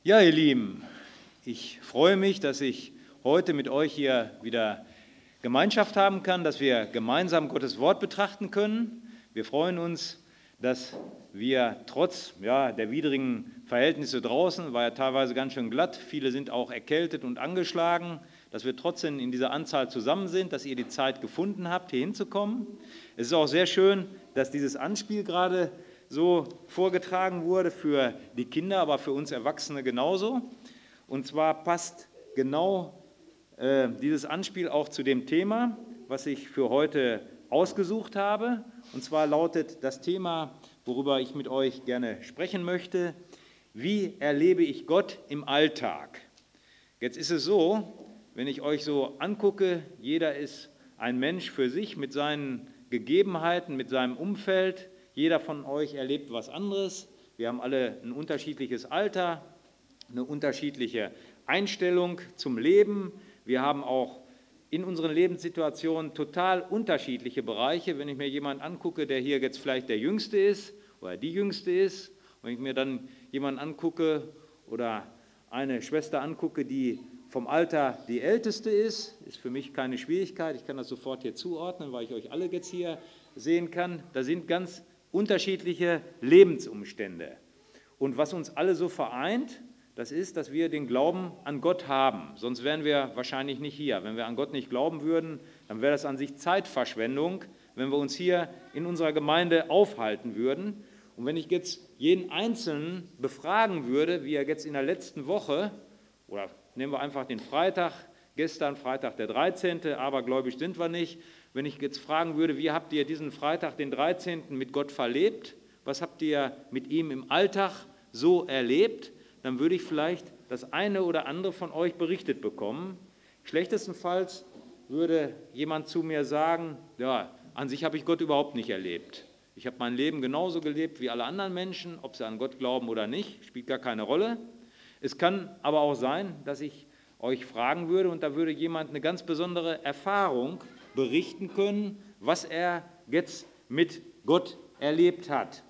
Ja, ihr Lieben, ich freue mich, dass ich heute mit euch hier wieder Gemeinschaft haben kann, dass wir gemeinsam Gottes Wort betrachten können. Wir freuen uns, dass wir trotz der widrigen Verhältnisse draußen, war ja teilweise ganz schön glatt, viele sind auch erkältet und angeschlagen, dass wir trotzdem in dieser Anzahl zusammen sind, dass ihr die Zeit gefunden habt, hier hinzukommen. Es ist auch sehr schön, dass dieses Anspiel gerade so vorgetragen wurde für die Kinder, aber für uns Erwachsene genauso. Und zwar passt genau dieses Anspiel auch zu dem Thema, was ich für heute ausgesucht habe. Und zwar lautet das Thema, worüber ich mit euch gerne sprechen möchte: Wie erlebe ich Gott im Alltag? Jetzt ist es so, wenn ich euch so angucke, jeder ist ein Mensch für sich mit seinen Gegebenheiten, mit seinem Umfeld. Jeder von euch erlebt was anderes. Wir haben alle ein unterschiedliches Alter, eine unterschiedliche Einstellung zum Leben. Wir haben auch in unseren Lebenssituationen total unterschiedliche Bereiche. Wenn ich mir jemanden angucke, der hier jetzt vielleicht der Jüngste ist oder die Jüngste ist, wenn ich mir dann jemanden angucke oder eine Schwester angucke, die vom Alter die Älteste ist für mich keine Schwierigkeit. Ich kann das sofort hier zuordnen, weil ich euch alle jetzt hier sehen kann. Da sind ganz unterschiedliche Lebensumstände. Und was uns alle so vereint, das ist, dass wir den Glauben an Gott haben. Sonst wären wir wahrscheinlich nicht hier. Wenn wir an Gott nicht glauben würden, dann wäre das an sich Zeitverschwendung, wenn wir uns hier in unserer Gemeinde aufhalten würden. Und wenn ich jetzt jeden Einzelnen befragen würde, wie er jetzt in der letzten Woche, oder nehmen wir einfach den Freitag, gestern Freitag der 13., abergläubisch sind wir nicht, wenn ich jetzt fragen würde, wie habt ihr diesen Freitag, den 13. mit Gott verlebt, was habt ihr mit ihm im Alltag so erlebt, dann würde ich vielleicht das eine oder andere von euch berichtet bekommen. Schlechtestenfalls würde jemand zu mir sagen, ja, an sich habe ich Gott überhaupt nicht erlebt. Ich habe mein Leben genauso gelebt wie alle anderen Menschen, ob sie an Gott glauben oder nicht, spielt gar keine Rolle. Es kann aber auch sein, dass ich euch fragen würde und da würde jemand eine ganz besondere Erfahrung berichten können, was er jetzt mit Gott erlebt hat.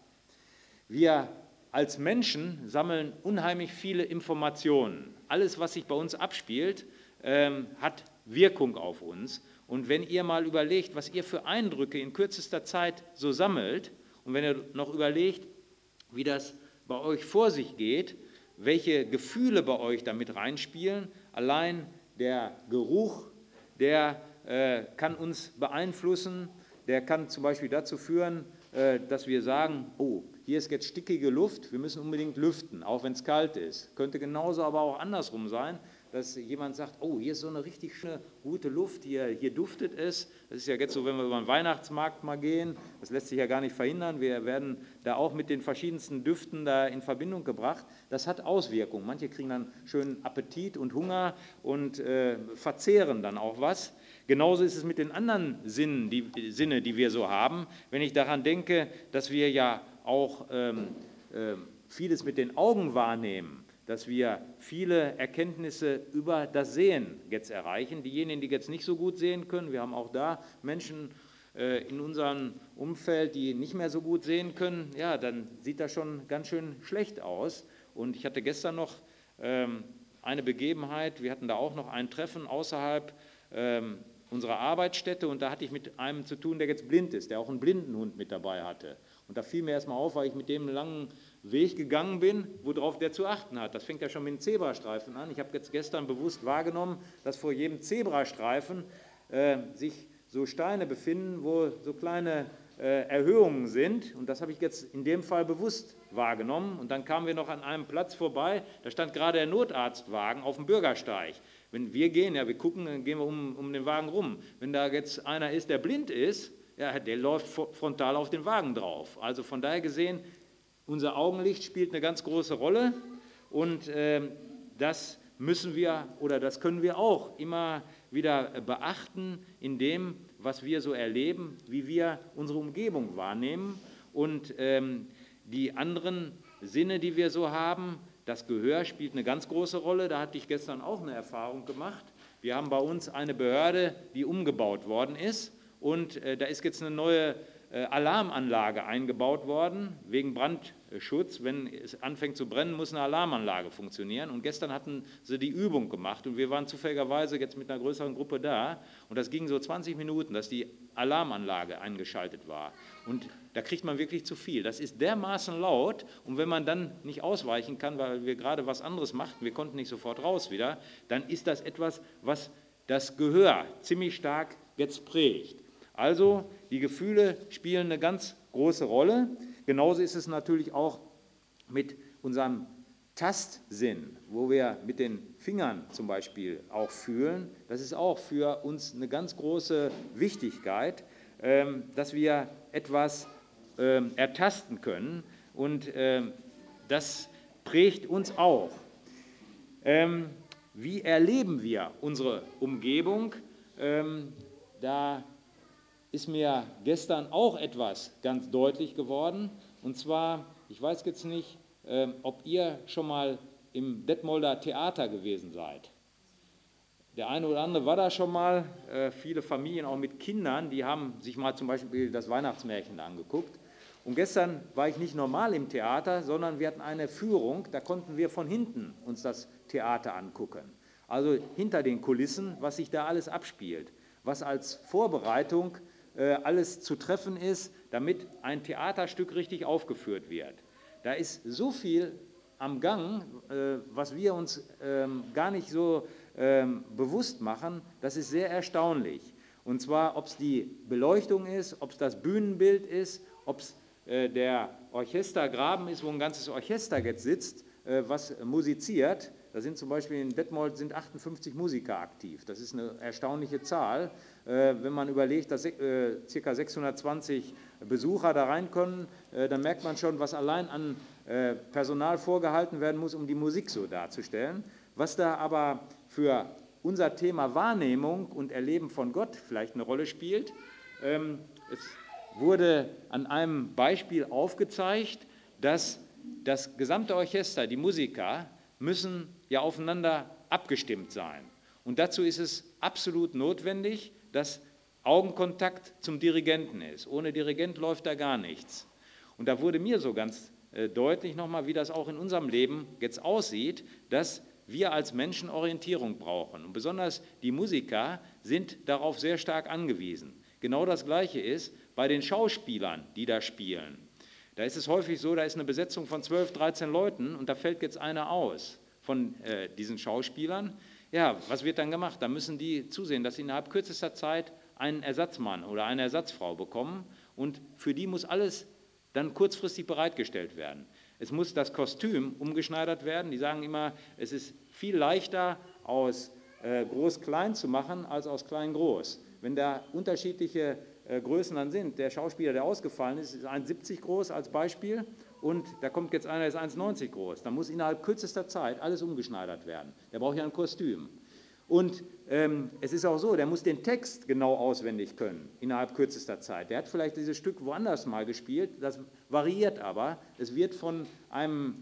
Wir als Menschen sammeln unheimlich viele Informationen. Alles, was sich bei uns abspielt, hat Wirkung auf uns. Und wenn ihr mal überlegt, was ihr für Eindrücke in kürzester Zeit so sammelt und wenn ihr noch überlegt, wie das bei euch vor sich geht, welche Gefühle bei euch damit reinspielen, allein der Geruch, der kann uns beeinflussen, der kann zum Beispiel dazu führen, dass wir sagen, oh, hier ist jetzt stickige Luft, wir müssen unbedingt lüften, auch wenn es kalt ist. Könnte genauso aber auch andersrum sein, dass jemand sagt, oh, hier ist so eine richtig schöne, gute Luft, hier duftet es. Das ist ja jetzt so, wenn wir über den Weihnachtsmarkt mal gehen, das lässt sich ja gar nicht verhindern, wir werden da auch mit den verschiedensten Düften da in Verbindung gebracht. Das hat Auswirkungen. Manche kriegen dann schönen Appetit und Hunger und verzehren dann auch was. Genauso ist es mit den anderen Sinne, die wir so haben. Wenn ich daran denke, dass wir ja auch vieles mit den Augen wahrnehmen, dass wir viele Erkenntnisse über das Sehen jetzt erreichen. Diejenigen, die jetzt nicht so gut sehen können, wir haben auch da Menschen in unserem Umfeld, die nicht mehr so gut sehen können, ja, dann sieht das schon ganz schön schlecht aus. Und ich hatte gestern noch eine Begebenheit, wir hatten da auch noch ein Treffen außerhalb unserer Arbeitsstätte und da hatte ich mit einem zu tun, der jetzt blind ist, der auch einen Blindenhund mit dabei hatte. Und da fiel mir erstmal auf, weil ich mit dem einen langen Weg gegangen bin, worauf der zu achten hat. Das fängt ja schon mit dem Zebrastreifen an. Ich habe jetzt gestern bewusst wahrgenommen, dass vor jedem Zebrastreifen sich so Steine befinden, wo so kleine Erhöhungen sind. Und das habe ich jetzt in dem Fall bewusst wahrgenommen. Und dann kamen wir noch an einem Platz vorbei, da stand gerade der Notarztwagen auf dem Bürgersteig. Wenn wir gehen, ja, wir gucken, dann gehen wir um den Wagen rum. Wenn da jetzt einer ist, der blind ist, ja, der läuft frontal auf den Wagen drauf. Also von daher gesehen, unser Augenlicht spielt eine ganz große Rolle und das müssen wir oder das können wir auch immer wieder beachten in dem, was wir so erleben, wie wir unsere Umgebung wahrnehmen und die anderen Sinne, die wir so haben. Das Gehör spielt eine ganz große Rolle, da hatte ich gestern auch eine Erfahrung gemacht. Wir haben bei uns eine Behörde, die umgebaut worden ist und da ist jetzt eine neue Alarmanlage eingebaut worden, wegen Brandschutz. Wenn es anfängt zu brennen, muss eine Alarmanlage funktionieren. Und gestern hatten sie die Übung gemacht und wir waren zufälligerweise jetzt mit einer größeren Gruppe da. Und das ging so 20 Minuten, dass die Alarmanlage eingeschaltet war. Und da kriegt man wirklich zu viel. Das ist dermaßen laut. Und wenn man dann nicht ausweichen kann, weil wir gerade was anderes machten, wir konnten nicht sofort raus wieder, dann ist das etwas, was das Gehör ziemlich stark jetzt prägt. Also die Gefühle spielen eine ganz große Rolle. Genauso ist es natürlich auch mit unserem Tastsinn, wo wir mit den Fingern zum Beispiel auch fühlen. Das ist auch für uns eine ganz große Wichtigkeit, dass wir etwas ertasten können, und das prägt uns auch. Wie erleben wir unsere Umgebung? Da ist mir gestern auch etwas ganz deutlich geworden. Und zwar, ich weiß jetzt nicht, ob ihr schon mal im Detmolder Theater gewesen seid. Der eine oder andere war da schon mal. Viele Familien, auch mit Kindern, die haben sich mal zum Beispiel das Weihnachtsmärchen angeguckt. Und gestern war ich nicht normal im Theater, sondern wir hatten eine Führung, da konnten wir von hinten uns das Theater angucken. Also hinter den Kulissen, was sich da alles abspielt, was als Vorbereitung alles zu treffen ist, damit ein Theaterstück richtig aufgeführt wird. Da ist so viel am Gang, was wir uns gar nicht so bewusst machen, das ist sehr erstaunlich. Und zwar, ob es die Beleuchtung ist, ob es das Bühnenbild ist, ob es der Orchestergraben ist, wo ein ganzes Orchester jetzt sitzt, was musiziert. Da sind zum Beispiel in Detmold 58 Musiker aktiv. Das ist eine erstaunliche Zahl. Wenn man überlegt, dass ca. 620 Besucher da rein können, dann merkt man schon, was allein an Personal vorgehalten werden muss, um die Musik so darzustellen. Was da aber für unser Thema Wahrnehmung und Erleben von Gott vielleicht eine Rolle spielt. Es wurde an einem Beispiel aufgezeigt, dass das gesamte Orchester, die Musiker, müssen ja aufeinander abgestimmt sein. Und dazu ist es absolut notwendig, dass Augenkontakt zum Dirigenten ist. Ohne Dirigent läuft da gar nichts. Und da wurde mir so ganz deutlich nochmal, wie das auch in unserem Leben jetzt aussieht, dass wir als Menschen Orientierung brauchen. Und besonders die Musiker sind darauf sehr stark angewiesen. Genau das Gleiche ist bei den Schauspielern, die da spielen. Da ist es häufig so, da ist eine Besetzung von 12, 13 Leuten und da fällt jetzt einer aus von diesen Schauspielern. Ja, was wird dann gemacht? Da müssen die zusehen, dass sie innerhalb kürzester Zeit einen Ersatzmann oder eine Ersatzfrau bekommen, und für die muss alles dann kurzfristig bereitgestellt werden. Es muss das Kostüm umgeschneidert werden. Die sagen immer, es ist viel leichter aus groß-klein zu machen als aus klein-groß. Wenn da unterschiedliche Größen dann sind, der Schauspieler, der ausgefallen ist, ist 1,70 groß als Beispiel, und da kommt jetzt einer, der ist 1,90 groß. Dann muss innerhalb kürzester Zeit alles umgeschneidert werden. Der braucht ja ein Kostüm. Und es ist auch so, der muss den Text genau auswendig können, innerhalb kürzester Zeit. Der hat vielleicht dieses Stück woanders mal gespielt, das variiert aber. Es wird von einem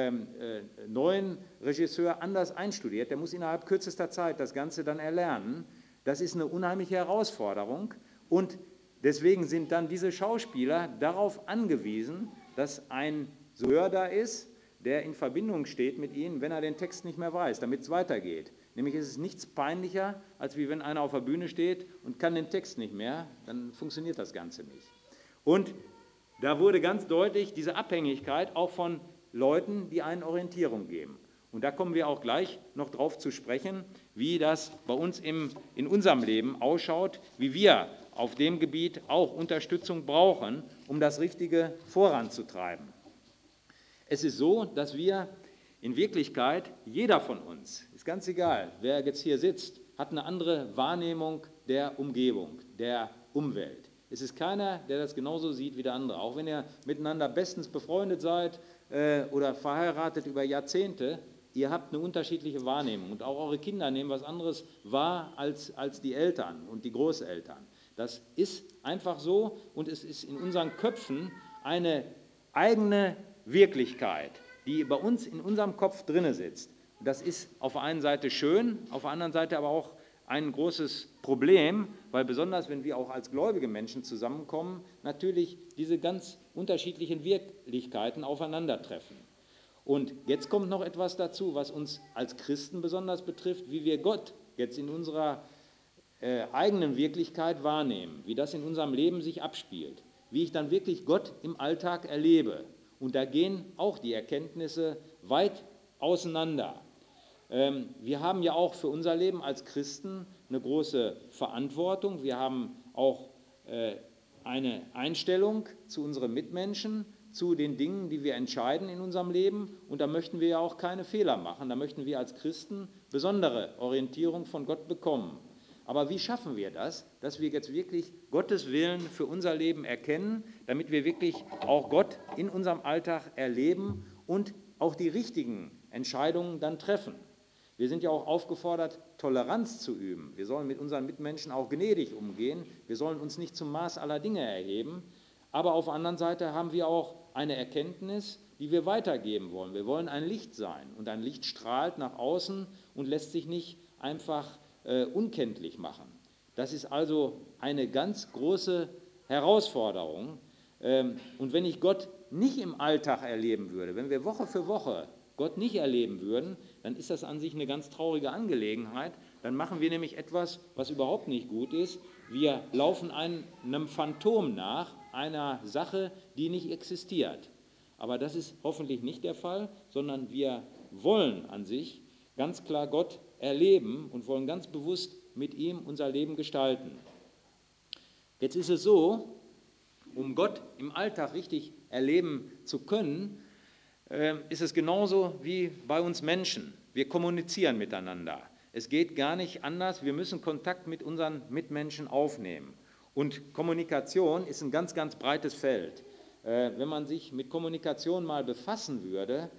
neuen Regisseur anders einstudiert. Der muss innerhalb kürzester Zeit das Ganze dann erlernen. Das ist eine unheimliche Herausforderung, und deswegen sind dann diese Schauspieler darauf angewiesen, dass ein Souffleur da ist, der in Verbindung steht mit ihnen, wenn er den Text nicht mehr weiß, damit es weitergeht. Nämlich ist es nichts peinlicher, als wie wenn einer auf der Bühne steht und kann den Text nicht mehr, dann funktioniert das Ganze nicht. Und da wurde ganz deutlich diese Abhängigkeit auch von Leuten, die einen Orientierung geben. Und da kommen wir auch gleich noch drauf zu sprechen, wie das bei uns in unserem Leben ausschaut, wie wir auf dem Gebiet auch Unterstützung brauchen, um das Richtige voranzutreiben. Es ist so, dass wir in Wirklichkeit, jeder von uns, ist ganz egal, wer jetzt hier sitzt, hat eine andere Wahrnehmung der Umgebung, der Umwelt. Es ist keiner, der das genauso sieht wie der andere. Auch wenn ihr miteinander bestens befreundet seid oder verheiratet über Jahrzehnte, ihr habt eine unterschiedliche Wahrnehmung. Und auch eure Kinder nehmen was anderes wahr als die Eltern und die Großeltern. Das ist einfach so, und es ist in unseren Köpfen eine eigene Wirklichkeit, die bei uns in unserem Kopf drinne sitzt. Das ist auf der einen Seite schön, auf der anderen Seite aber auch ein großes Problem, weil besonders, wenn wir auch als gläubige Menschen zusammenkommen, natürlich diese ganz unterschiedlichen Wirklichkeiten aufeinandertreffen. Und jetzt kommt noch etwas dazu, was uns als Christen besonders betrifft, wie wir Gott jetzt in unserer eigenen Wirklichkeit wahrnehmen, wie das in unserem Leben sich abspielt, wie ich dann wirklich Gott im Alltag erlebe. Und da gehen auch die Erkenntnisse weit auseinander. Wir haben ja auch für unser Leben als Christen eine große Verantwortung. Wir haben auch eine Einstellung zu unseren Mitmenschen, zu den Dingen, die wir entscheiden in unserem Leben. Und da möchten wir ja auch keine Fehler machen. Da möchten wir als Christen besondere Orientierung von Gott bekommen. Aber wie schaffen wir das, dass wir jetzt wirklich Gottes Willen für unser Leben erkennen, damit wir wirklich auch Gott in unserem Alltag erleben und auch die richtigen Entscheidungen dann treffen? Wir sind ja auch aufgefordert, Toleranz zu üben. Wir sollen mit unseren Mitmenschen auch gnädig umgehen. Wir sollen uns nicht zum Maß aller Dinge erheben. Aber auf der anderen Seite haben wir auch eine Erkenntnis, die wir weitergeben wollen. Wir wollen ein Licht sein und ein Licht strahlt nach außen und lässt sich nicht einfach unkenntlich machen. Das ist also eine ganz große Herausforderung. Und wenn ich Gott nicht im Alltag erleben würde, wenn wir Woche für Woche Gott nicht erleben würden, dann ist das an sich eine ganz traurige Angelegenheit. Dann machen wir nämlich etwas, was überhaupt nicht gut ist. Wir laufen einem Phantom nach, einer Sache, die nicht existiert. Aber das ist hoffentlich nicht der Fall, sondern wir wollen an sich ganz klar Gott erleben und wollen ganz bewusst mit ihm unser Leben gestalten. Jetzt ist es so, um Gott im Alltag richtig erleben zu können, ist es genauso wie bei uns Menschen. Wir kommunizieren miteinander. Es geht gar nicht anders. Wir müssen Kontakt mit unseren Mitmenschen aufnehmen. Und Kommunikation ist ein ganz, ganz breites Feld. Wenn man sich mit Kommunikation mal befassen würde,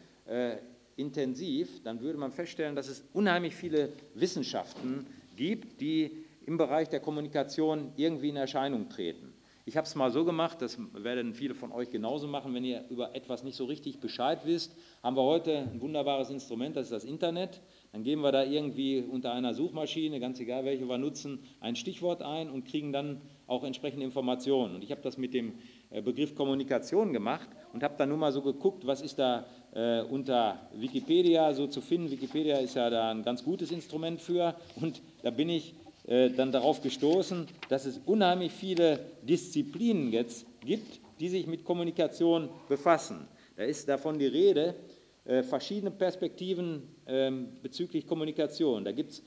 intensiv, dann würde man feststellen, dass es unheimlich viele Wissenschaften gibt, die im Bereich der Kommunikation irgendwie in Erscheinung treten. Ich habe es mal so gemacht, das werden viele von euch genauso machen, wenn ihr über etwas nicht so richtig Bescheid wisst, haben wir heute ein wunderbares Instrument, das ist das Internet. Dann geben wir da irgendwie unter einer Suchmaschine, ganz egal welche wir nutzen, ein Stichwort ein und kriegen dann auch entsprechende Informationen. Und ich habe das mit dem Begriff Kommunikation gemacht und habe dann nur mal so geguckt, was ist da unter Wikipedia so zu finden. Wikipedia ist ja da ein ganz gutes Instrument für und da bin ich dann darauf gestoßen, dass es unheimlich viele Disziplinen jetzt gibt, die sich mit Kommunikation befassen. Da ist davon die Rede, verschiedene Perspektiven bezüglich Kommunikation. Da gibt es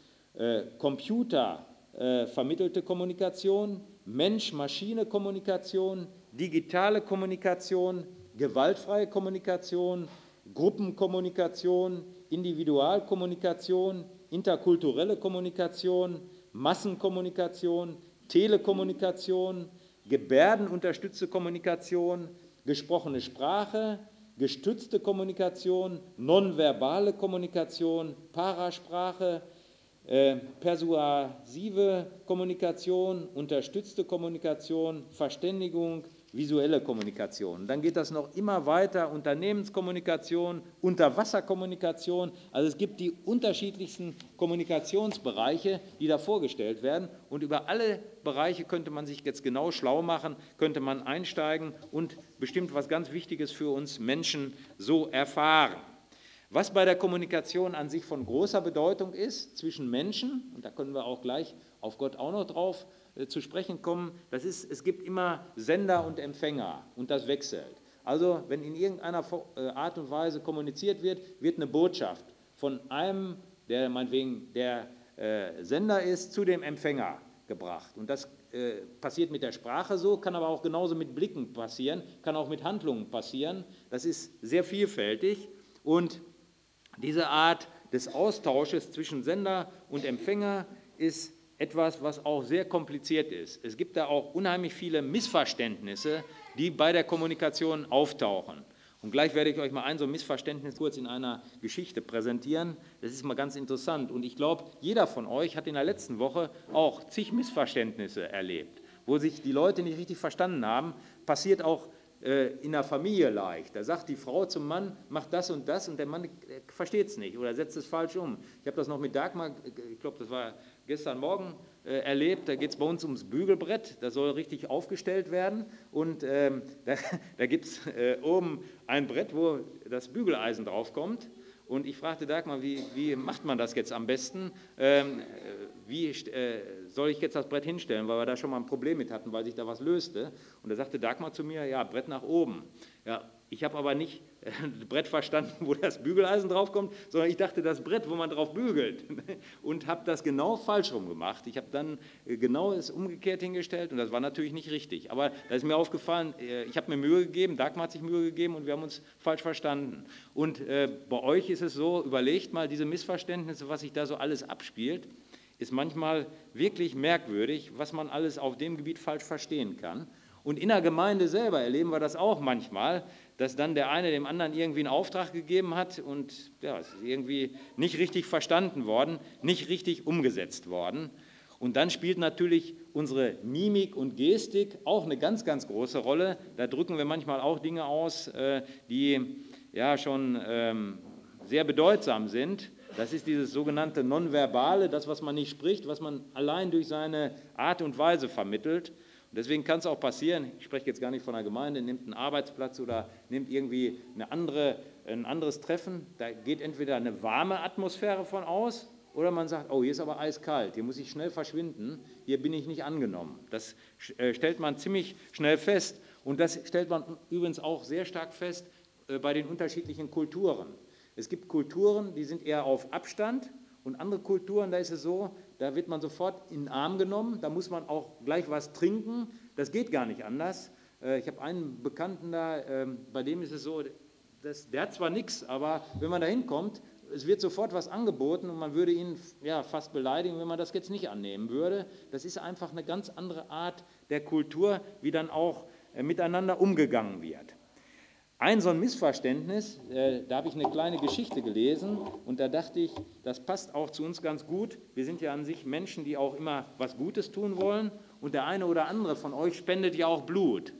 computervermittelte Kommunikation, Mensch-Maschine-Kommunikation, digitale Kommunikation, gewaltfreie Kommunikation, Gruppenkommunikation, Individualkommunikation, interkulturelle Kommunikation, Massenkommunikation, Telekommunikation, gebärdenunterstützte Kommunikation, gesprochene Sprache, gestützte Kommunikation, nonverbale Kommunikation, Parasprache, persuasive Kommunikation, unterstützte Kommunikation, Verständigung, visuelle Kommunikation. Dann geht das noch immer weiter, Unternehmenskommunikation, Unterwasserkommunikation. Also es gibt die unterschiedlichsten Kommunikationsbereiche, die da vorgestellt werden. Und über alle Bereiche könnte man sich jetzt genau schlau machen, könnte man einsteigen und bestimmt was ganz Wichtiges für uns Menschen so erfahren. Was bei der Kommunikation an sich von großer Bedeutung ist zwischen Menschen, und da können wir auch gleich auf Gott auch noch drauf zu sprechen kommen, das ist, es gibt immer Sender und Empfänger und das wechselt. Also wenn in irgendeiner Art und Weise kommuniziert wird, wird eine Botschaft von einem, der meinetwegen der Sender ist, zu dem Empfänger gebracht. Und das passiert mit der Sprache so, kann aber auch genauso mit Blicken passieren, kann auch mit Handlungen passieren. Das ist sehr vielfältig und diese Art des Austausches zwischen Sender und Empfänger ist etwas, was auch sehr kompliziert ist. Es gibt da auch unheimlich viele Missverständnisse, die bei der Kommunikation auftauchen. Und gleich werde ich euch mal ein so ein Missverständnis kurz in einer Geschichte präsentieren. Das ist mal ganz interessant. Und ich glaube, jeder von euch hat in der letzten Woche auch zig Missverständnisse erlebt, wo sich die Leute nicht richtig verstanden haben. Passiert auch in der Familie leicht. Da sagt die Frau zum Mann, mach das und der Mann versteht es nicht oder setzt es falsch um. Ich habe das noch mit Dagmar, ich glaube, das war gestern Morgen, erlebt. Da geht es bei uns ums Bügelbrett, das soll richtig aufgestellt werden und da gibt es oben ein Brett, wo das Bügeleisen draufkommt. Und ich fragte Dagmar, wie macht man das jetzt am besten? Wie soll ich jetzt das Brett hinstellen, weil wir da schon mal ein Problem mit hatten, weil sich da was löste. Und da sagte Dagmar zu mir, ja, Brett nach oben. Ja, ich habe aber nicht das Brett verstanden, wo das Bügeleisen draufkommt, sondern ich dachte, das Brett, wo man drauf bügelt. Und habe das genau falsch rum gemacht. Ich habe dann genau es umgekehrt hingestellt und das war natürlich nicht richtig. Aber da ist mir aufgefallen, ich habe mir Mühe gegeben, Dagmar hat sich Mühe gegeben und wir haben uns falsch verstanden. Und bei euch ist es so, überlegt mal, diese Missverständnisse, was sich da so alles abspielt, ist manchmal wirklich merkwürdig, was man alles auf dem Gebiet falsch verstehen kann. Und in der Gemeinde selber erleben wir das auch manchmal, dass dann der eine dem anderen irgendwie einen Auftrag gegeben hat und ja, es ist irgendwie nicht richtig verstanden worden, nicht richtig umgesetzt worden. Und dann spielt natürlich unsere Mimik und Gestik auch eine ganz, ganz große Rolle. Da drücken wir manchmal auch Dinge aus, die ja schon sehr bedeutsam sind. Das ist dieses sogenannte Nonverbale, das, was man nicht spricht, was man allein durch seine Art und Weise vermittelt. Und deswegen kann es auch passieren, ich spreche jetzt gar nicht von einer Gemeinde, nimmt einen Arbeitsplatz oder nimmt irgendwie ein anderes Treffen, da geht entweder eine warme Atmosphäre von aus oder man sagt, oh, hier ist aber eiskalt, hier muss ich schnell verschwinden, hier bin ich nicht angenommen. Das stellt man ziemlich schnell fest und das stellt man übrigens auch sehr stark fest bei den unterschiedlichen Kulturen. Es gibt Kulturen, die sind eher auf Abstand und andere Kulturen, da ist es so, da wird man sofort in den Arm genommen, da muss man auch gleich was trinken, das geht gar nicht anders. Ich habe einen Bekannten da, bei dem ist es so, der hat zwar nichts, aber wenn man da hinkommt, es wird sofort was angeboten und man würde ihn ja, fast beleidigen, wenn man das jetzt nicht annehmen würde. Das ist einfach eine ganz andere Art der Kultur, wie dann auch miteinander umgegangen wird. Ein so ein Missverständnis, da habe ich eine kleine Geschichte gelesen und da dachte ich, das passt auch zu uns ganz gut. Wir sind ja an sich Menschen, die auch immer was Gutes tun wollen und der eine oder andere von euch spendet ja auch Blut.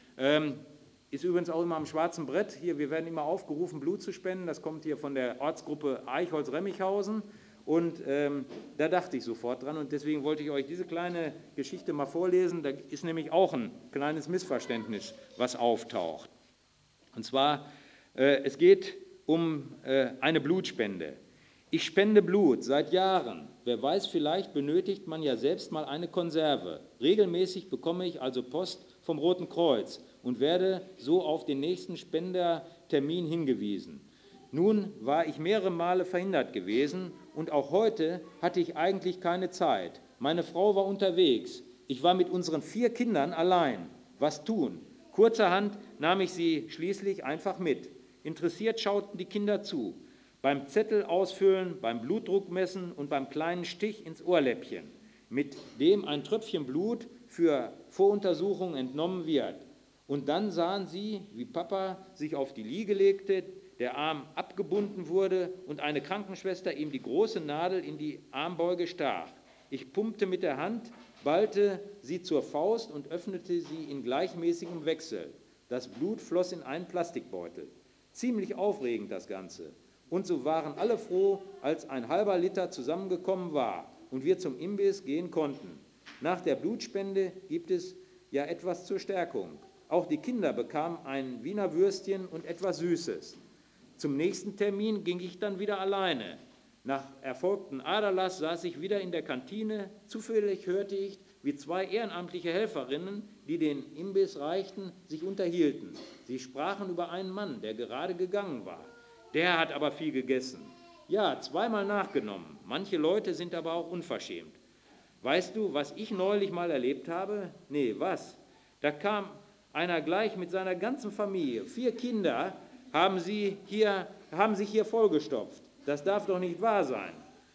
Ist übrigens auch immer am schwarzen Brett. Hier, wir werden immer aufgerufen, Blut zu spenden. Das kommt hier von der Ortsgruppe Eichholz-Remmichhausen und da dachte ich sofort dran und deswegen wollte ich euch diese kleine Geschichte mal vorlesen. Da ist nämlich auch ein kleines Missverständnis, was auftaucht. Und zwar, es geht um eine Blutspende. Ich spende Blut seit Jahren. Wer weiß, vielleicht benötigt man ja selbst mal eine Konserve. Regelmäßig bekomme ich also Post vom Roten Kreuz und werde so auf den nächsten Spendertermin hingewiesen. Nun war ich mehrere Male verhindert gewesen und auch heute hatte ich eigentlich keine Zeit. Meine Frau war unterwegs. Ich war mit unseren 4 Kindern allein. Was tun? Kurzerhand nahm ich sie schließlich einfach mit. Interessiert schauten die Kinder zu. Beim Zettel ausfüllen, beim Blutdruck messen und beim kleinen Stich ins Ohrläppchen, mit dem ein Tröpfchen Blut für Voruntersuchungen entnommen wird. Und dann sahen sie, wie Papa sich auf die Liege legte, der Arm abgebunden wurde und eine Krankenschwester ihm die große Nadel in die Armbeuge stach. Ich pumpte mit der Hand, ballte sie zur Faust und öffnete sie in gleichmäßigem Wechsel. Das Blut floss in einen Plastikbeutel. Ziemlich aufregend das Ganze. Und so waren alle froh, als ein halber Liter zusammengekommen war und wir zum Imbiss gehen konnten. Nach der Blutspende gibt es ja etwas zur Stärkung. Auch die Kinder bekamen ein Wiener Würstchen und etwas Süßes. Zum nächsten Termin ging ich dann wieder alleine. Nach erfolgtem Aderlass saß ich wieder in der Kantine. Zufällig hörte ich, wie 2 ehrenamtliche Helferinnen, die den Imbiss reichten, sich unterhielten. Sie sprachen über einen Mann, der gerade gegangen war. Der hat aber viel gegessen. Ja, 2-mal nachgenommen. Manche Leute sind aber auch unverschämt. Weißt du, was ich neulich mal erlebt habe? Nee, was? Da kam einer gleich mit seiner ganzen Familie. 4 Kinder haben sich hier vollgestopft. Das darf doch nicht wahr sein.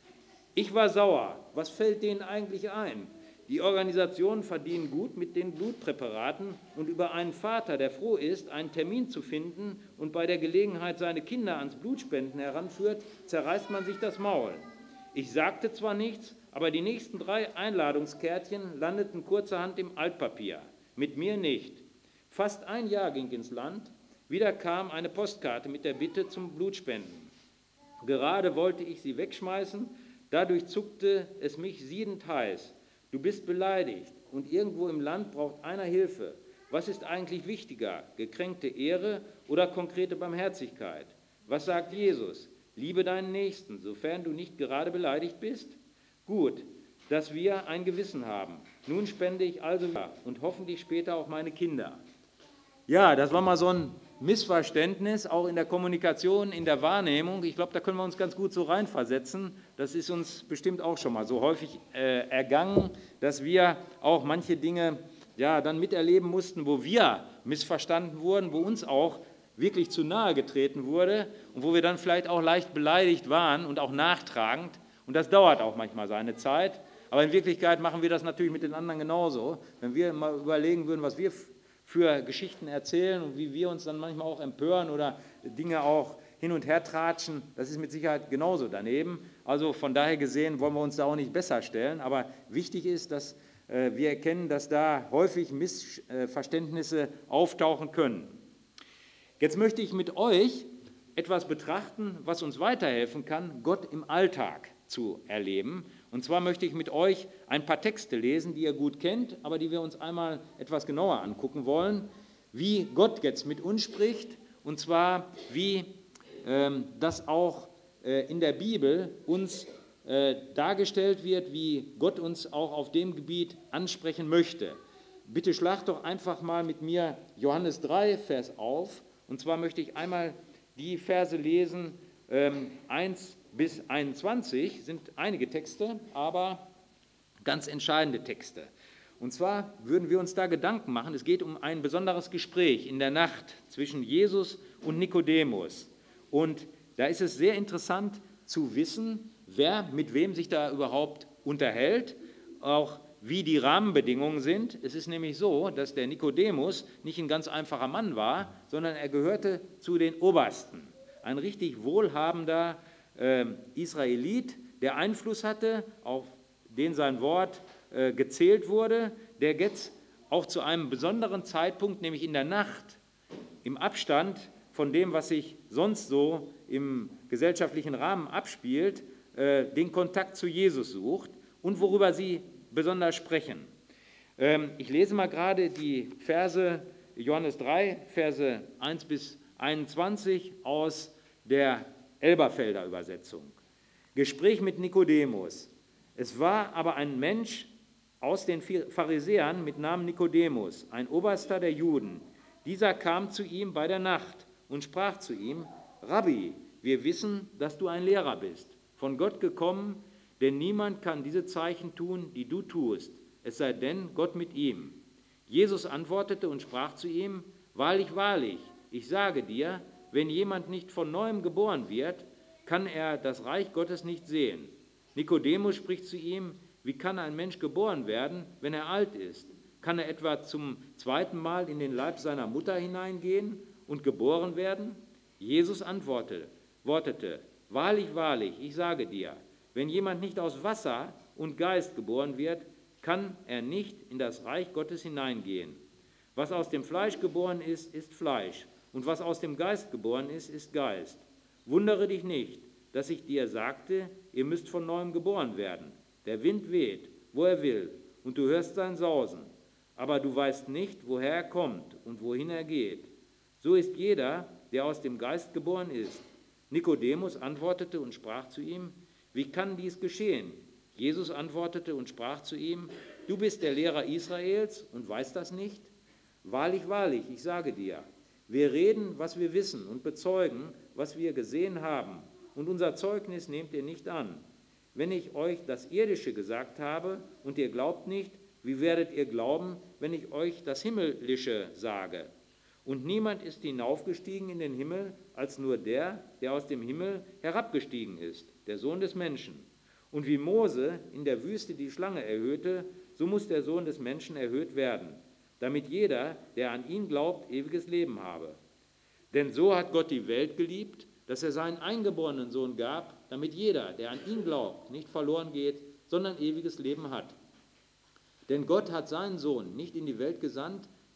Ich war sauer. Was fällt denen eigentlich ein? Die Organisationen verdienen gut mit den Blutpräparaten und über einen Vater, der froh ist, einen Termin zu finden und bei der Gelegenheit seine Kinder ans Blutspenden heranführt, zerreißt man sich das Maul. Ich sagte zwar nichts, aber die nächsten 3 Einladungskärtchen landeten kurzerhand im Altpapier. Mit mir nicht. Fast ein Jahr ging ins Land, wieder kam eine Postkarte mit der Bitte zum Blutspenden. Gerade wollte ich sie wegschmeißen, da durchzuckte es mich siedend heiß. Du bist beleidigt und irgendwo im Land braucht einer Hilfe. Was ist eigentlich wichtiger, gekränkte Ehre oder konkrete Barmherzigkeit? Was sagt Jesus? Liebe deinen Nächsten, sofern du nicht gerade beleidigt bist? Gut, dass wir ein Gewissen haben. Nun spende ich also wieder und hoffentlich später auch meine Kinder. Ja, das war mal so ein Missverständnis, auch in der Kommunikation, in der Wahrnehmung. Ich glaube, da können wir uns ganz gut so reinversetzen. Das ist uns bestimmt auch schon mal so häufig ergangen, dass wir auch manche Dinge ja dann miterleben mussten, wo wir missverstanden wurden, wo uns auch wirklich zu nahe getreten wurde und wo wir dann vielleicht auch leicht beleidigt waren und auch nachtragend. Und das dauert auch manchmal seine Zeit. Aber in Wirklichkeit machen wir das natürlich mit den anderen genauso. Wenn wir mal überlegen würden, was wir für Geschichten erzählen und wie wir uns dann manchmal auch empören oder Dinge auch hin und her tratschen, das ist mit Sicherheit genauso daneben. Also von daher gesehen wollen wir uns da auch nicht besser stellen. Aber wichtig ist, dass wir erkennen, dass da häufig Missverständnisse auftauchen können. Jetzt möchte ich mit euch etwas betrachten, was uns weiterhelfen kann, Gott im Alltag zu erleben. Und zwar möchte ich mit euch ein paar Texte lesen, die ihr gut kennt, aber die wir uns einmal etwas genauer angucken wollen, wie Gott jetzt mit uns spricht, und zwar wie das auch in der Bibel uns dargestellt wird, wie Gott uns auch auf dem Gebiet ansprechen möchte. Bitte schlag doch einfach mal mit mir Johannes 3, Vers auf. Und zwar möchte ich einmal die Verse lesen, 1 bis 21, sind einige Texte, aber ganz entscheidende Texte. Und zwar würden wir uns da Gedanken machen, es geht um ein besonderes Gespräch in der Nacht zwischen Jesus und Nikodemus. Und da ist es sehr interessant zu wissen, wer mit wem sich da überhaupt unterhält, auch wie die Rahmenbedingungen sind. Es ist nämlich so, dass der Nikodemus nicht ein ganz einfacher Mann war, sondern er gehörte zu den Obersten. Ein richtig wohlhabender Israelit, der Einfluss hatte, auf den sein Wort gezählt wurde, der jetzt auch zu einem besonderen Zeitpunkt, nämlich in der Nacht, im Abstand von dem, was sich sonst so im gesellschaftlichen Rahmen abspielt, den Kontakt zu Jesus sucht und worüber sie besonders sprechen. Ich lese mal gerade die Verse, Johannes 3, Verse 1 bis 21 aus der Elberfelder Übersetzung. Gespräch mit Nikodemus. Es war aber ein Mensch aus den Pharisäern mit Namen Nikodemus, ein Oberster der Juden. Dieser kam zu ihm bei der Nacht und sprach zu ihm: Rabbi, wir wissen, dass du ein Lehrer bist, von Gott gekommen, denn niemand kann diese Zeichen tun, die du tust, es sei denn Gott mit ihm. Jesus antwortete und sprach zu ihm: Wahrlich, wahrlich, ich sage dir, wenn jemand nicht von Neuem geboren wird, kann er das Reich Gottes nicht sehen. Nikodemus spricht zu ihm: Wie kann ein Mensch geboren werden, wenn er alt ist? Kann er etwa zum zweiten Mal in den Leib seiner Mutter hineingehen und geboren werden? Jesus antwortete: Wahrlich, wahrlich, ich sage dir, wenn jemand nicht aus Wasser und Geist geboren wird, kann er nicht in das Reich Gottes hineingehen. Was aus dem Fleisch geboren ist, ist Fleisch, und was aus dem Geist geboren ist, ist Geist. Wundere dich nicht, dass ich dir sagte, ihr müsst von neuem geboren werden. Der Wind weht, wo er will, und du hörst sein Sausen, aber du weißt nicht, woher er kommt und wohin er geht. So ist jeder, der aus dem Geist geboren ist. Nikodemus antwortete und sprach zu ihm: Wie kann dies geschehen? Jesus antwortete und sprach zu ihm: Du bist der Lehrer Israels und weißt das nicht? Wahrlich, wahrlich, ich sage dir, wir reden, was wir wissen und bezeugen, was wir gesehen haben, und unser Zeugnis nehmt ihr nicht an. Wenn ich euch das Irdische gesagt habe und ihr glaubt nicht, wie werdet ihr glauben, wenn ich euch das Himmlische sage? Und niemand ist hinaufgestiegen in den Himmel, als nur der, der aus dem Himmel herabgestiegen ist, der Sohn des Menschen. Und wie Mose in der Wüste die Schlange erhöhte, so muss der Sohn des Menschen erhöht werden, damit jeder, der an ihn glaubt, ewiges Leben habe. Denn so hat Gott die Welt geliebt, dass er seinen eingeborenen Sohn gab, damit jeder, der an ihn glaubt, nicht verloren geht, sondern ewiges Leben hat. Denn Gott hat seinen Sohn nicht in die Welt gesandt,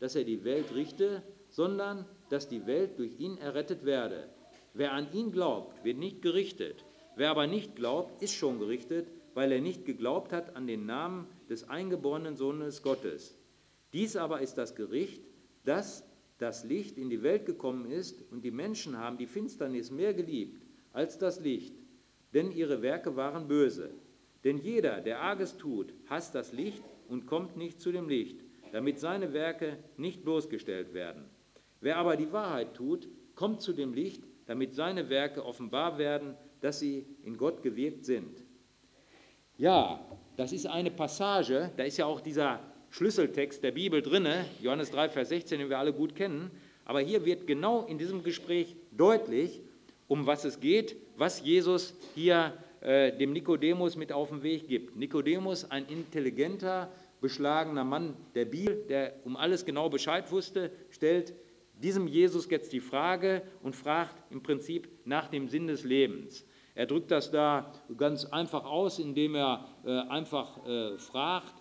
dass er die Welt richte, sondern dass die Welt durch ihn errettet werde. Wer an ihn glaubt, wird nicht gerichtet. Wer aber nicht glaubt, ist schon gerichtet, weil er nicht geglaubt hat an den Namen des eingeborenen Sohnes Gottes. Dies aber ist das Gericht, dass das Licht in die Welt gekommen ist und die Menschen haben die Finsternis mehr geliebt als das Licht, denn ihre Werke waren böse. Denn jeder, der Arges tut, hasst das Licht und kommt nicht zu dem Licht, damit seine Werke nicht bloßgestellt werden. Wer aber die Wahrheit tut, kommt zu dem Licht, damit seine Werke offenbar werden, dass sie in Gott gewirkt sind. Ja, das ist eine Passage, da ist ja auch dieser Schlüsseltext der Bibel drin, Johannes 3, Vers 16, den wir alle gut kennen. Aber hier wird genau in diesem Gespräch deutlich, um was es geht, was Jesus hier dem Nikodemus mit auf den Weg gibt. Nikodemus, ein intelligenter, beschlagener Mann der Bibel, der um alles genau Bescheid wusste, stellt diesem Jesus jetzt die Frage und fragt im Prinzip nach dem Sinn des Lebens. Er drückt das da ganz einfach aus, indem er einfach fragt,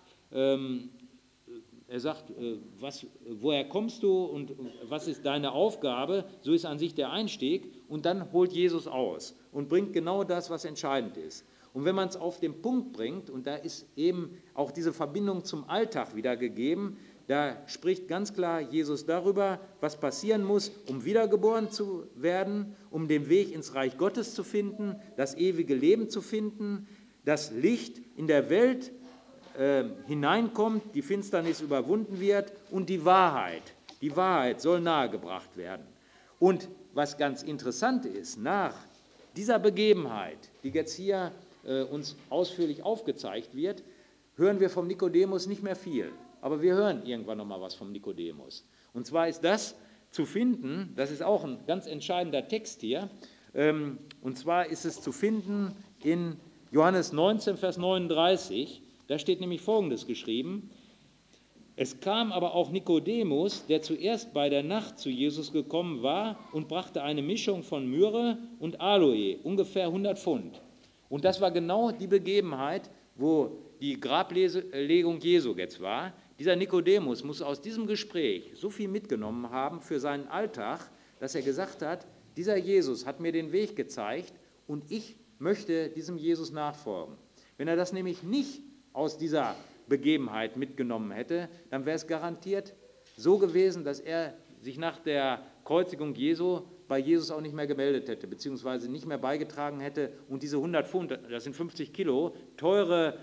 er sagt, woher kommst du und was ist deine Aufgabe? So ist an sich der Einstieg. Und dann holt Jesus aus und bringt genau das, was entscheidend ist. Und wenn man es auf den Punkt bringt, und da ist eben auch diese Verbindung zum Alltag wieder gegeben, da spricht ganz klar Jesus darüber, was passieren muss, um wiedergeboren zu werden, um den Weg ins Reich Gottes zu finden, das ewige Leben zu finden, das Licht in der Welt hineinkommt, die Finsternis überwunden wird und die Wahrheit soll nahegebracht werden. Und was ganz interessant ist, nach dieser Begebenheit, die jetzt hier uns ausführlich aufgezeigt wird, hören wir vom Nikodemus nicht mehr viel. Aber wir hören irgendwann noch mal was vom Nikodemus. Und zwar ist das zu finden, das ist auch ein ganz entscheidender Text hier, und zwar ist es zu finden in Johannes 19, Vers 39, da steht nämlich Folgendes geschrieben: Es kam aber auch Nikodemus, der zuerst bei der Nacht zu Jesus gekommen war und brachte eine Mischung von Myrrhe und Aloe, ungefähr 100 Pfund. Und das war genau die Begebenheit, wo die Grablegung Jesu jetzt war. Dieser Nikodemus muss aus diesem Gespräch so viel mitgenommen haben für seinen Alltag, dass er gesagt hat, dieser Jesus hat mir den Weg gezeigt und ich möchte diesem Jesus nachfolgen. Wenn er das nämlich nicht aus dieser Begebenheit mitgenommen hätte, dann wäre es garantiert so gewesen, dass er sich nach der Kreuzigung Jesu bei Jesus auch nicht mehr gemeldet hätte, beziehungsweise nicht mehr beigetragen hätte und diese 100 Pfund, das sind 50 Kilo, teure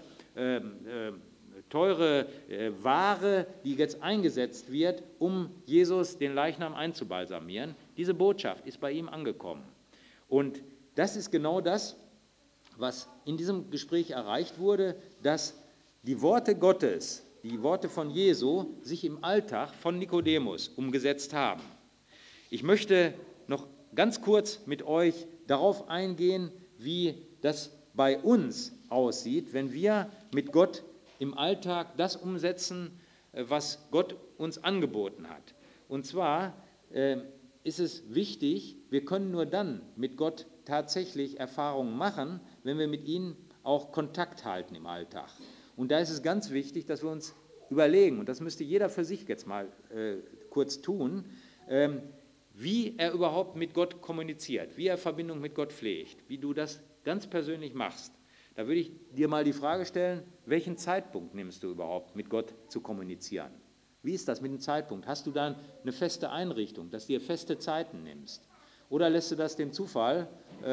Ware, die jetzt eingesetzt wird, um Jesus den Leichnam einzubalsamieren, diese Botschaft ist bei ihm angekommen. Und das ist genau das, was in diesem Gespräch erreicht wurde, dass die Worte Gottes, die Worte von Jesu, sich im Alltag von Nikodemus umgesetzt haben. Ich möchte noch ganz kurz mit euch darauf eingehen, wie das bei uns aussieht, wenn wir mit Gott im Alltag das umsetzen, was Gott uns angeboten hat. Und zwar ist es wichtig, wir können nur dann mit Gott tatsächlich Erfahrungen machen, wenn wir mit ihm auch Kontakt halten im Alltag. Und da ist es ganz wichtig, dass wir uns überlegen, und das müsste jeder für sich jetzt mal kurz tun, wie er überhaupt mit Gott kommuniziert, wie er Verbindung mit Gott pflegt, wie du das ganz persönlich machst. Da würde ich dir mal die Frage stellen, welchen Zeitpunkt nimmst du überhaupt, mit Gott zu kommunizieren? Wie ist das mit dem Zeitpunkt? Hast du dann eine feste Einrichtung, dass du dir feste Zeiten nimmst? Oder lässt du das dem Zufall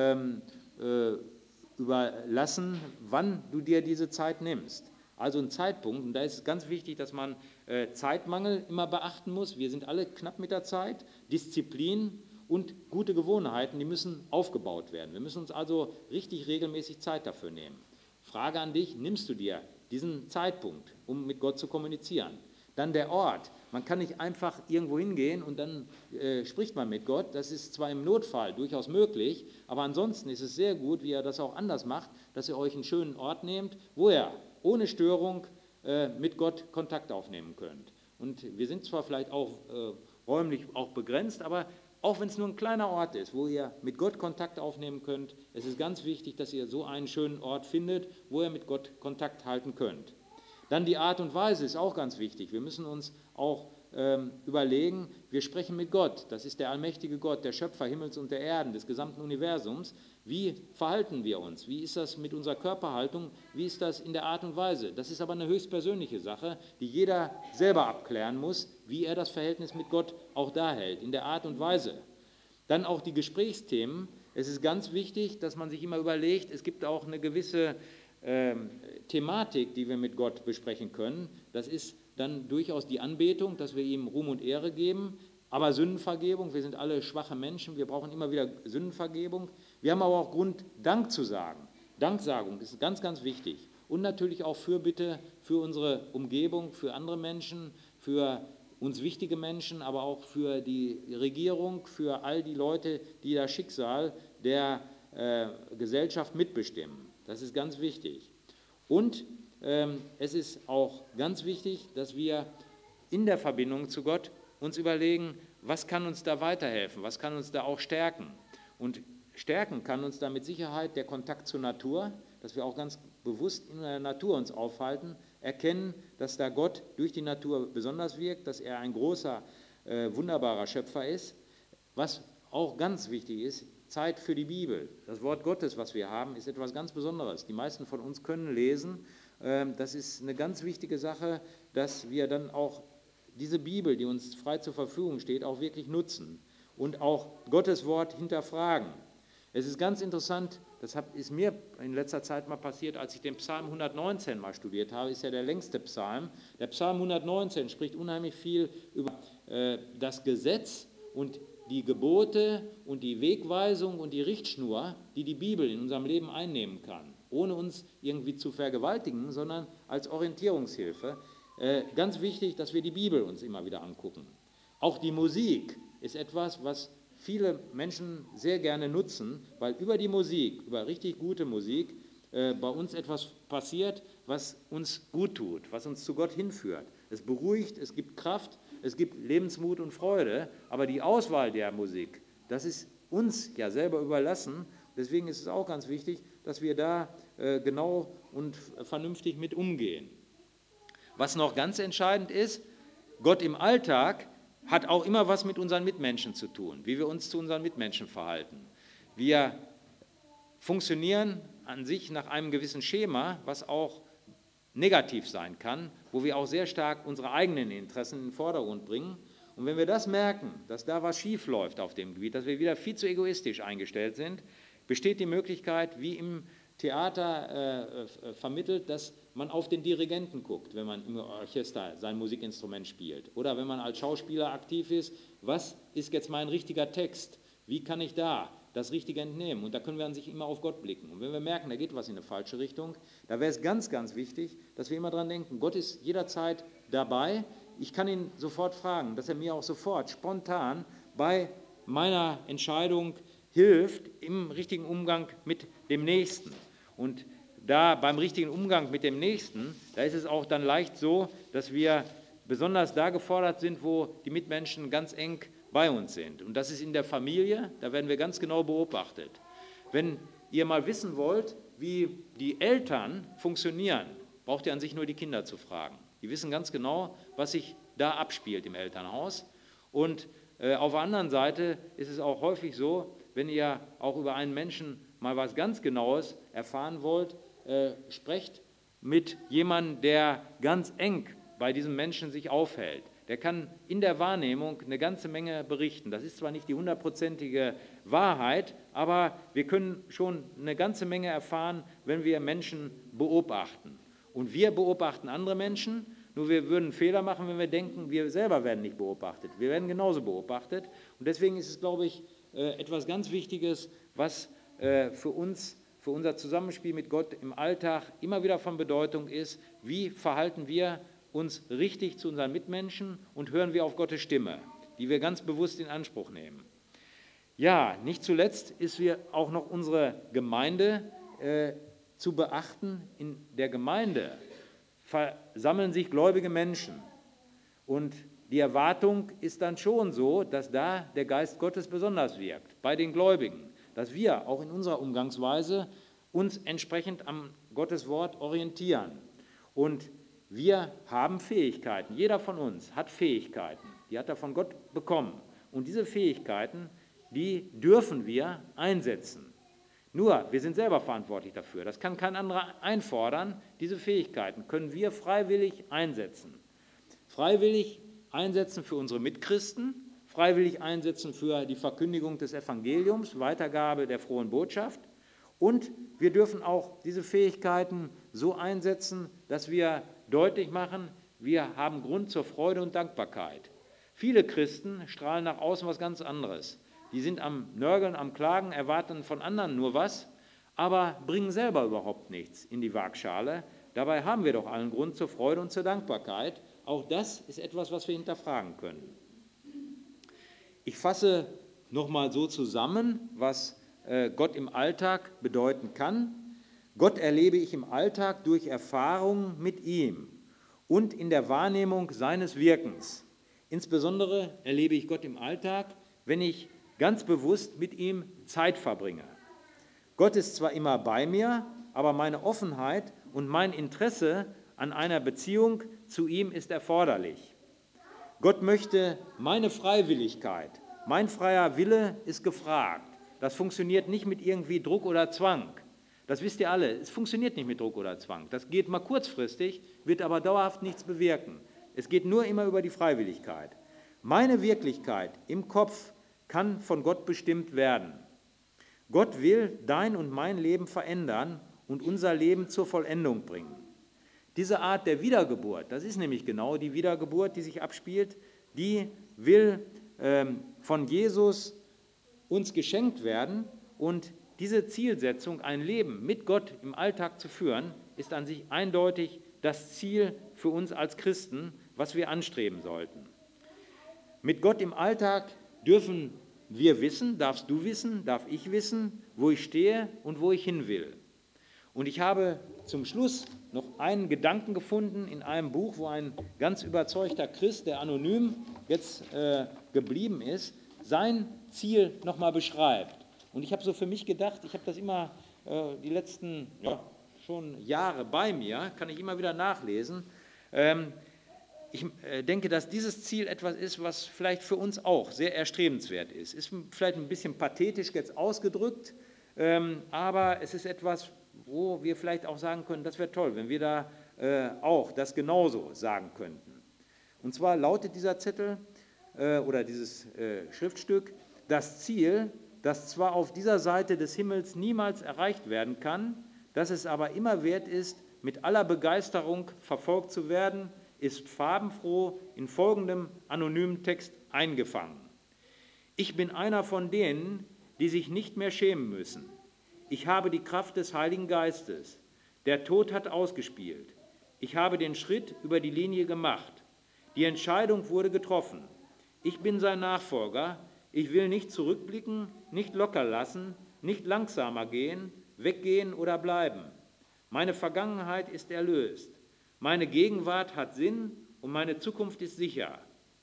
überlassen, wann du dir diese Zeit nimmst? Also ein Zeitpunkt, und da ist es ganz wichtig, dass man Zeitmangel immer beachten muss. Wir sind alle knapp mit der Zeit. Disziplin und gute Gewohnheiten, die müssen aufgebaut werden. Wir müssen uns also richtig regelmäßig Zeit dafür nehmen. Frage an dich, nimmst du dir diesen Zeitpunkt, um mit Gott zu kommunizieren? Dann der Ort. Man kann nicht einfach irgendwo hingehen und dann spricht man mit Gott. Das ist zwar im Notfall durchaus möglich, aber ansonsten ist es sehr gut, wie ihr das auch anders macht, dass ihr euch einen schönen Ort nehmt, wo ihr ohne Störung mit Gott Kontakt aufnehmen könnt. Und wir sind zwar vielleicht auch räumlich auch begrenzt, aber auch wenn es nur ein kleiner Ort ist, wo ihr mit Gott Kontakt aufnehmen könnt, es ist ganz wichtig, dass ihr so einen schönen Ort findet, wo ihr mit Gott Kontakt halten könnt. Dann die Art und Weise ist auch ganz wichtig. Wir müssen uns auch überlegen, wir sprechen mit Gott, das ist der allmächtige Gott, der Schöpfer Himmels und der Erden, des gesamten Universums. Wie verhalten wir uns? Wie ist das mit unserer Körperhaltung? Wie ist das in der Art und Weise? Das ist aber eine höchstpersönliche Sache, die jeder selber abklären muss, wie er das Verhältnis mit Gott auch da hält, in der Art und Weise. Dann auch die Gesprächsthemen. Es ist ganz wichtig, dass man sich immer überlegt, es gibt auch eine gewisse Thematik, die wir mit Gott besprechen können. Das ist dann durchaus die Anbetung, dass wir ihm Ruhm und Ehre geben, aber Sündenvergebung, wir sind alle schwache Menschen, wir brauchen immer wieder Sündenvergebung. Wir haben aber auch Grund, Dank zu sagen. Danksagung ist ganz, ganz wichtig. Und natürlich auch Fürbitte für unsere Umgebung, für andere Menschen, für uns wichtige Menschen, aber auch für die Regierung, für all die Leute, die das Schicksal der Gesellschaft mitbestimmen. Das ist ganz wichtig. Und es ist auch ganz wichtig, dass wir in der Verbindung zu Gott uns überlegen, was kann uns da weiterhelfen, was kann uns da auch stärken. Und stärken kann uns da mit Sicherheit der Kontakt zur Natur, dass wir auch ganz bewusst in der Natur uns aufhalten, erkennen, dass da Gott durch die Natur besonders wirkt, dass er ein großer, wunderbarer Schöpfer ist. Was auch ganz wichtig ist, Zeit für die Bibel. Das Wort Gottes, was wir haben, ist etwas ganz Besonderes. Die meisten von uns können lesen. Das ist eine ganz wichtige Sache, dass wir dann auch diese Bibel, die uns frei zur Verfügung steht, auch wirklich nutzen und auch Gottes Wort hinterfragen. Es ist ganz interessant, das ist mir in letzter Zeit mal passiert, als ich den Psalm 119 mal studiert habe, ist ja der längste Psalm. Der Psalm 119 spricht unheimlich viel über das Gesetz und die Gebote und die Wegweisung und die Richtschnur, die die Bibel in unserem Leben einnehmen kann, ohne uns irgendwie zu vergewaltigen, sondern als Orientierungshilfe. Ganz wichtig, dass wir die Bibel uns immer wieder angucken. Auch die Musik ist etwas, was viele Menschen sehr gerne nutzen, weil über die Musik, über richtig gute Musik, bei uns etwas passiert, was uns gut tut, was uns zu Gott hinführt. Es beruhigt, es gibt Kraft, es gibt Lebensmut und Freude, aber die Auswahl der Musik, das ist uns ja selber überlassen. Deswegen ist es auch ganz wichtig, dass wir da genau und vernünftig mit umgehen. Was noch ganz entscheidend ist, Gott im Alltag hat auch immer was mit unseren Mitmenschen zu tun, wie wir uns zu unseren Mitmenschen verhalten. Wir funktionieren an sich nach einem gewissen Schema, was auch negativ sein kann, wo wir auch sehr stark unsere eigenen Interessen in den Vordergrund bringen. Und wenn wir das merken, dass da was schief läuft auf dem Gebiet, dass wir wieder viel zu egoistisch eingestellt sind, besteht die Möglichkeit, wie im Theater vermittelt, dass man auf den Dirigenten guckt, wenn man im Orchester sein Musikinstrument spielt. Oder wenn man als Schauspieler aktiv ist, was ist jetzt mein richtiger Text? Wie kann ich da das Richtige entnehmen? Und da können wir an sich immer auf Gott blicken. Und wenn wir merken, da geht was in eine falsche Richtung, da wäre es ganz, ganz wichtig, dass wir immer dran denken, Gott ist jederzeit dabei. Ich kann ihn sofort fragen, dass er mir auch sofort, spontan bei meiner Entscheidung hilft im richtigen Umgang mit dem Nächsten. Und da beim richtigen Umgang mit dem Nächsten, da ist es auch dann leicht so, dass wir besonders da gefordert sind, wo die Mitmenschen ganz eng bei uns sind. Und das ist in der Familie, da werden wir ganz genau beobachtet. Wenn ihr mal wissen wollt, wie die Eltern funktionieren, braucht ihr an sich nur die Kinder zu fragen. Die wissen ganz genau, was sich da abspielt im Elternhaus. Und auf der anderen Seite ist es auch häufig so, wenn ihr auch über einen Menschen mal was ganz Genaues erfahren wollt, sprecht mit jemandem, der ganz eng bei diesem Menschen sich aufhält. Der kann in der Wahrnehmung eine ganze Menge berichten. Das ist zwar nicht die 100%ige Wahrheit, aber wir können schon eine ganze Menge erfahren, wenn wir Menschen beobachten. Und wir beobachten andere Menschen, nur wir würden Fehler machen, wenn wir denken, wir selber werden nicht beobachtet. Wir werden genauso beobachtet. Und deswegen ist es, glaube ich, etwas ganz Wichtiges, was für uns, für unser Zusammenspiel mit Gott im Alltag immer wieder von Bedeutung ist. Wie verhalten wir uns richtig zu unseren Mitmenschen und hören wir auf Gottes Stimme, die wir ganz bewusst in Anspruch nehmen. Ja, nicht zuletzt ist wir auch noch unsere Gemeinde zu beachten. In der Gemeinde versammeln sich gläubige Menschen und die Erwartung ist dann schon so, dass da der Geist Gottes besonders wirkt, bei den Gläubigen, dass wir auch in unserer Umgangsweise uns entsprechend am Gottes Wort orientieren. Und Wir haben Fähigkeiten. Jeder von uns hat Fähigkeiten. Die hat er von Gott bekommen. Und diese Fähigkeiten, die dürfen wir einsetzen. Nur, wir sind selber verantwortlich dafür. Das kann kein anderer einfordern. Diese Fähigkeiten können wir freiwillig einsetzen. Freiwillig einsetzen für unsere Mitchristen, freiwillig einsetzen für die Verkündigung des Evangeliums, Weitergabe der frohen Botschaft. Und wir dürfen auch diese Fähigkeiten so einsetzen, dass wir deutlich machen, wir haben Grund zur Freude und Dankbarkeit. Viele Christen strahlen nach außen was ganz anderes. Die sind am Nörgeln, am Klagen, erwarten von anderen nur was, aber bringen selber überhaupt nichts in die Waagschale. Dabei haben wir doch allen Grund zur Freude und zur Dankbarkeit. Auch das ist etwas, was wir hinterfragen können. Ich fasse nochmal so zusammen, was Gott im Alltag bedeuten kann. Gott erlebe ich im Alltag durch Erfahrungen mit ihm und in der Wahrnehmung seines Wirkens. Insbesondere erlebe ich Gott im Alltag, wenn ich ganz bewusst mit ihm Zeit verbringe. Gott ist zwar immer bei mir, aber meine Offenheit und mein Interesse an einer Beziehung zu ihm ist erforderlich. Gott möchte meine Freiwilligkeit, mein freier Wille ist gefragt. Das funktioniert nicht mit irgendwie Druck oder Zwang. Das wisst ihr alle, es funktioniert nicht mit Druck oder Zwang. Das geht mal kurzfristig, wird aber dauerhaft nichts bewirken. Es geht nur immer über die Freiwilligkeit. Meine Wirklichkeit im Kopf kann von Gott bestimmt werden. Gott will dein und mein Leben verändern und unser Leben zur Vollendung bringen. Diese Art der Wiedergeburt, das ist nämlich genau die Wiedergeburt, die sich abspielt, die will von Jesus uns geschenkt werden und diese Zielsetzung, ein Leben mit Gott im Alltag zu führen, ist an sich eindeutig das Ziel für uns als Christen, was wir anstreben sollten. Mit Gott im Alltag dürfen wir wissen, darfst du wissen, darf ich wissen, wo ich stehe und wo ich hin will. Und ich habe zum Schluss noch einen Gedanken gefunden in einem Buch, wo ein ganz überzeugter Christ, der anonym jetzt geblieben ist, sein Ziel nochmal beschreibt. Und ich habe so für mich gedacht, ich habe das immer die letzten schon Jahre bei mir, kann ich immer wieder nachlesen. Ich denke, dass dieses Ziel etwas ist, was vielleicht für uns auch sehr erstrebenswert ist. Ist vielleicht ein bisschen pathetisch jetzt ausgedrückt, aber es ist etwas, wo wir vielleicht auch sagen können, das wäre toll, wenn wir da auch das genauso sagen könnten. Und zwar lautet dieser Zettel oder dieses Schriftstück, das Ziel, das zwar auf dieser Seite des Himmels niemals erreicht werden kann, das es aber immer wert ist, mit aller Begeisterung verfolgt zu werden, ist farbenfroh in folgendem anonymen Text eingefangen. Ich bin einer von denen, die sich nicht mehr schämen müssen. Ich habe die Kraft des Heiligen Geistes. Der Tod hat ausgespielt. Ich habe den Schritt über die Linie gemacht. Die Entscheidung wurde getroffen. Ich bin sein Nachfolger. Ich will nicht zurückblicken, nicht locker lassen, nicht langsamer gehen, weggehen oder bleiben. Meine Vergangenheit ist erlöst. Meine Gegenwart hat Sinn und meine Zukunft ist sicher.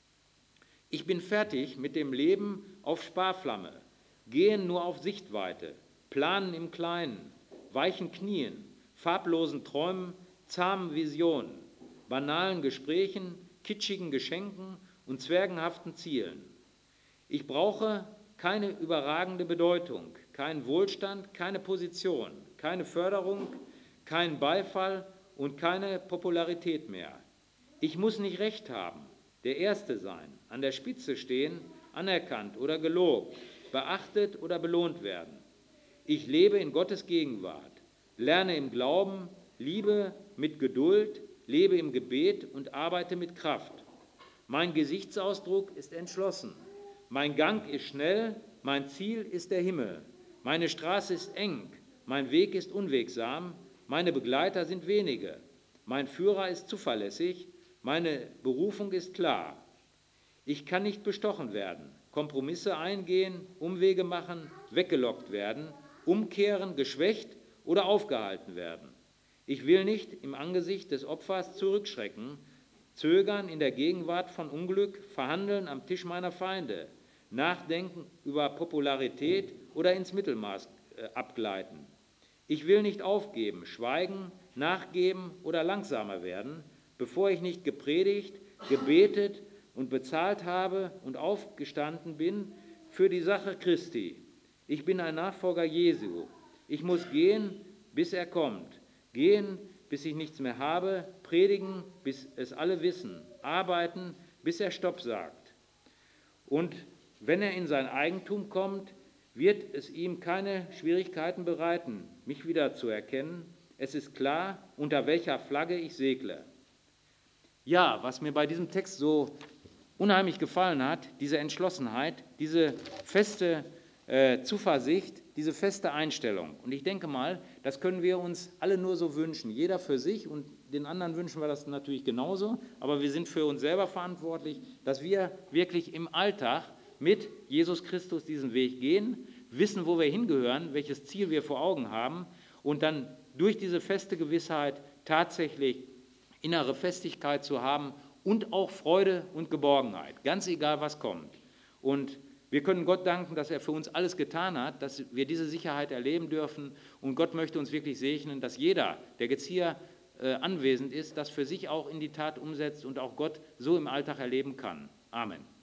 Ich bin fertig mit dem Leben auf Sparflamme, gehen nur auf Sichtweite, planen im Kleinen, weichen Knien, farblosen Träumen, zahmen Visionen, banalen Gesprächen, kitschigen Geschenken und zwergenhaften Zielen. Ich brauche keine überragende Bedeutung, keinen Wohlstand, keine Position, keine Förderung, keinen Beifall und keine Popularität mehr. Ich muss nicht Recht haben, der Erste sein, an der Spitze stehen, anerkannt oder gelobt, beachtet oder belohnt werden. Ich lebe in Gottes Gegenwart, lerne im Glauben, liebe mit Geduld, lebe im Gebet und arbeite mit Kraft. Mein Gesichtsausdruck ist entschlossen, mein Gang ist schnell, mein Ziel ist der Himmel, meine Straße ist eng, mein Weg ist unwegsam, meine Begleiter sind wenige, mein Führer ist zuverlässig, meine Berufung ist klar. Ich kann nicht bestochen werden, Kompromisse eingehen, Umwege machen, weggelockt werden, umkehren, geschwächt oder aufgehalten werden. Ich will nicht im Angesicht des Opfers zurückschrecken, zögern in der Gegenwart von Unglück, verhandeln am Tisch meiner Feinde, nachdenken über Popularität oder ins Mittelmaß abgleiten. Ich will nicht aufgeben, schweigen, nachgeben oder langsamer werden, bevor ich nicht gepredigt, gebetet und bezahlt habe und aufgestanden bin für die Sache Christi. Ich bin ein Nachfolger Jesu. Ich muss gehen, bis er kommt. Gehen, bis ich nichts mehr habe. Predigen, bis es alle wissen. Arbeiten, bis er Stopp sagt. Und wenn er in sein Eigentum kommt, wird es ihm keine Schwierigkeiten bereiten, mich wiederzuerkennen. Es ist klar, unter welcher Flagge ich segle. Ja, was mir bei diesem Text so unheimlich gefallen hat, diese Entschlossenheit, diese feste Zuversicht, diese feste Einstellung. Und ich denke mal, das können wir uns alle nur so wünschen, jeder für sich, und den anderen wünschen wir das natürlich genauso, aber wir sind für uns selber verantwortlich, dass wir wirklich im Alltag mit Jesus Christus diesen Weg gehen, wissen, wo wir hingehören, welches Ziel wir vor Augen haben und dann durch diese feste Gewissheit tatsächlich innere Festigkeit zu haben und auch Freude und Geborgenheit, ganz egal, was kommt. Und wir können Gott danken, dass er für uns alles getan hat, dass wir diese Sicherheit erleben dürfen. Und Gott möchte uns wirklich segnen, dass jeder, der jetzt hier anwesend ist, das für sich auch in die Tat umsetzt und auch Gott so im Alltag erleben kann. Amen.